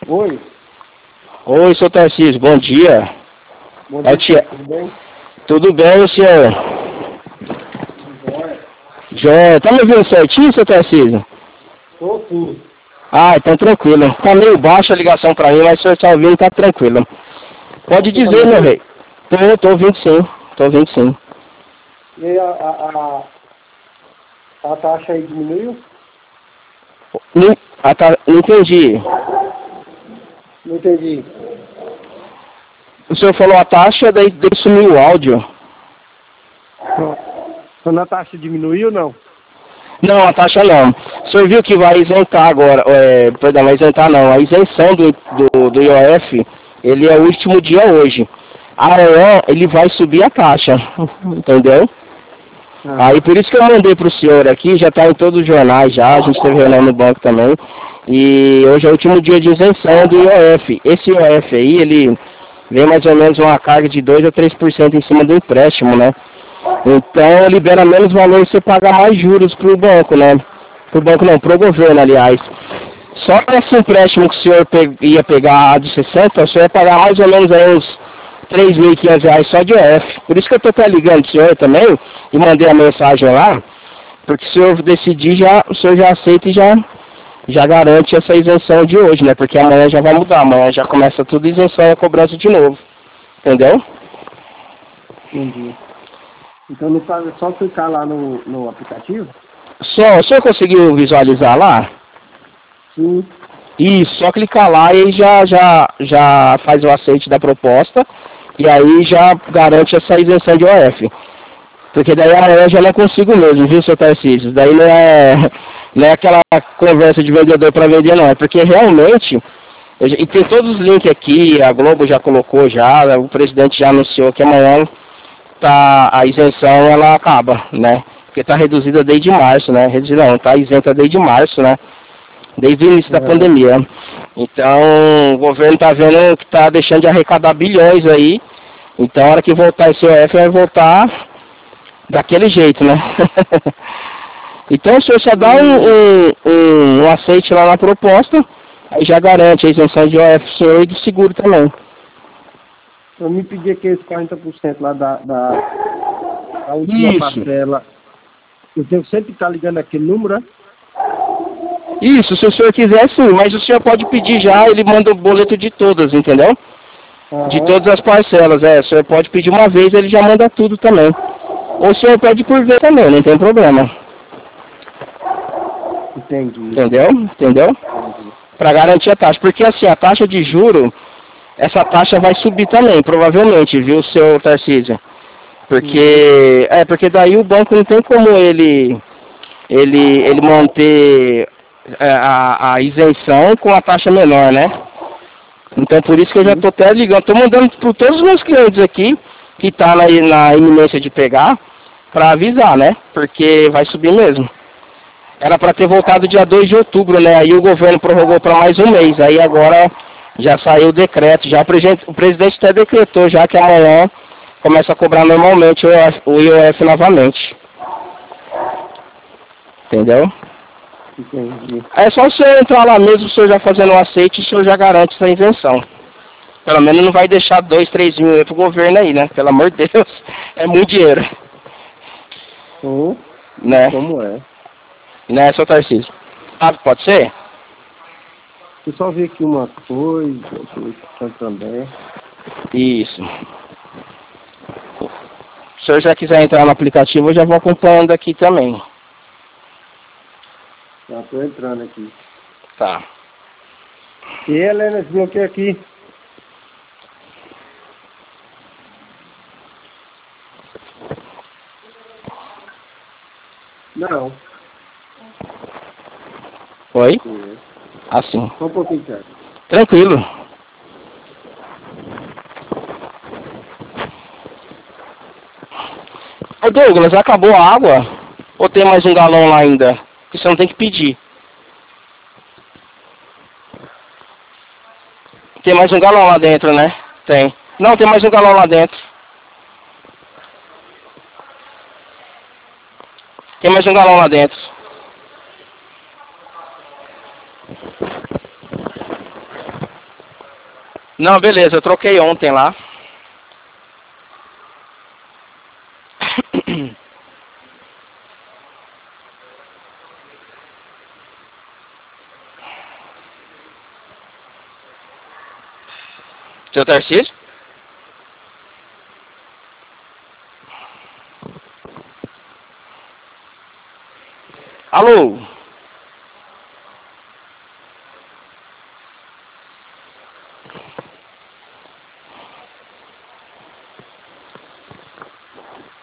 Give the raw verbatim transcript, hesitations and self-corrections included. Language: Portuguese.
Oi. Oi, seu Tarcísio, bom dia. Bom É o dia, tia... tudo bem? Tudo bem, senhor? Jóia. Joia, tá me ouvindo certinho, seu Tarcísio? Tô tudo. Ah, então tranquilo. Tá meio baixa a ligação pra mim, mas se o senhor tá ouvindo, tá tranquilo. Pode Você tá me dizer, meu ouvindo? rei. Tô, tô ouvindo sim, tô ouvindo sim. E aí, a, a, a, a taxa aí diminuiu? Não, ah, tá, não entendi. Não entendi. O senhor falou a taxa, daí, daí sumiu o áudio. Quando a taxa diminuiu, não? Não, a taxa não. O senhor viu que vai isentar agora, é, perdão, vai isentar não, a isenção do, do, do I O F, ele é o último dia hoje. Amanhã ele vai subir a taxa, entendeu? Aí Aham. por isso que eu mandei pro senhor aqui, já tá em todos os jornais já, a gente teve reunião no banco também. E hoje é o último dia de isenção do I O F. Esse I O F aí, ele vem mais ou menos uma carga de dois a três por cento em cima do empréstimo, né? Então libera menos valor e você paga mais juros pro banco, né? Pro banco não, pro governo, aliás. Só esse empréstimo que o senhor pe- ia pegar de sessenta, o senhor ia pagar mais ou menos aí uns três mil e quinhentos reais só de I O F. Por isso que eu tô até ligando pro senhor também e mandei a mensagem lá, porque se o senhor decidir, já, o senhor já aceita e já, já garante essa isenção de hoje, né? Porque amanhã já vai mudar, amanhã já começa tudo isenção e a cobrança de novo. Entendeu? Entendi. Então, no caso, é só clicar lá no, no aplicativo? Só, o senhor conseguiu visualizar lá? Sim. Isso, só clicar lá e já, já, já faz o aceite da proposta e aí já garante essa isenção de O F. Porque daí amanhã eu já não consigo mesmo, viu, seu Tarcísio? Daí não é, não é aquela conversa de vendedor para vender, não. É porque realmente, eu já- e tem todos os links aqui, a Globo já colocou já, o presidente já anunciou que amanhã tá, a isenção ela acaba, né? Porque está reduzida desde março, né? Reduzida não, está isenta desde março, né? Desde o início da Aham. pandemia. Então, o governo está vendo que está deixando de arrecadar bilhões aí. Então, a hora que voltar esse O F, vai voltar daquele jeito, né? Então, o senhor só dá um, E um, um, um aceite lá na proposta, aí já garante a isenção de O F do senhor e do seguro também. eu me pedi aqueles quarenta por cento lá da, da, da última Isso. parcela. Eu tenho que sempre estar ligando aquele número, né? Isso, se o senhor quiser sim, mas o senhor pode pedir já, ele manda o boleto de todas, entendeu? De Aham. todas as parcelas, é. O senhor pode pedir uma vez, ele já manda tudo também. Ou o senhor pede por vez também, não tem problema. Entendi. Entendeu? Entendeu? Entendi. Para garantir a taxa. Porque assim, a taxa de juro, essa taxa vai subir também, provavelmente, viu, seu Tarcísio? Uhum. Porque. É, porque daí o banco não tem como ele. Ele, ele manter é, a, a isenção com a taxa menor, né? Então por isso que eu já Sim. tô até ligando, tô mandando para todos os meus clientes aqui, que tá na, na iminência de pegar, para avisar, né? Porque vai subir mesmo. Era para ter voltado dia dois de outubro, né? Aí o governo prorrogou para mais um mês. Aí agora já saiu o decreto. Já o presidente, o presidente até decretou já que amanhã começa a cobrar normalmente o I O F, o I O F novamente. Entendeu? Entendi. Aí é só o senhor entrar lá mesmo, o senhor já fazendo o aceite, o senhor já garante essa isenção. Pelo menos não vai deixar dois, três mil aí pro governo aí, né? Pelo amor de Deus. É muito dinheiro. Ou, Né? como é? Né, seu Tarcísio? Ah, pode ser? Eu só vi aqui uma coisa, deixa eu ver aqui, Santander. Isso. Se o senhor já quiser entrar no aplicativo, eu já vou acompanhando aqui também. Já tô entrando aqui. Tá. E Helena, desbloqueia aqui. Não. Oi? É. Assim. Só um pouquinho, cara. Tranquilo. Ô Douglas, acabou a água? Ou tem mais um galão lá ainda? Que você não tem que pedir. Tem mais um galão lá dentro, né? Tem. Não, tem mais um galão lá dentro. Tem mais um galão lá dentro. Não, beleza, eu troquei ontem lá. Seu Tarcísio?